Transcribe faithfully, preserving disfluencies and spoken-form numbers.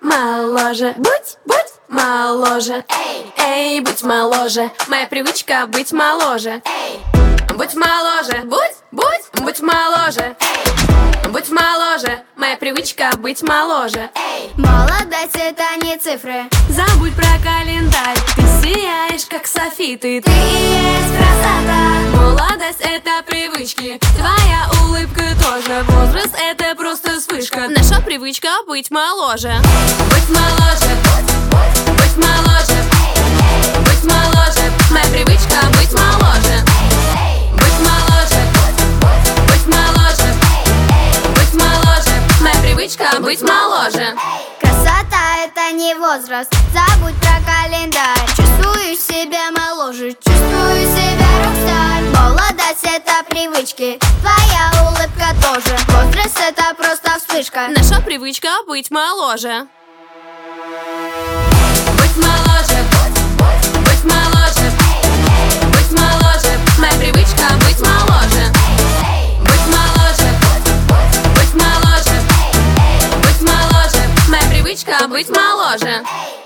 моложе. Будь, будь моложе. Эй, будь моложе. Моя привычка быть моложе. Будь моложе. Будь, будь, будь моложе. Будь моложе. Моя привычка быть моложе. Молодость — это не цифры. Забудь про календарь. Ты сияешь, как софиты. Ты и есть красота. Молодость — это привычки. Твоя улыбка тоже. Возраст — это просто вспышка. Наша привычка быть моложе. Быть моложе. Быть моложе. Быть моложе. Моя привычка быть моложе. Быть моложе. Быть моложе. Быть моложе. Моя привычка быть моложе. Красота — это не возраст. Забудь про календарь. Чувствую себя моложе. Чувствую себя рокстар. Молодость — это привычки. Твоя улыбка тоже. Возраст — это просто вспышка. Наша привычка быть моложе. Быть моложе. Быть моложе. Быть моложе. Моя привычка быть моложе. Быть моложе. Быть моложе. Быть моложе. Моя привычка быть моложе.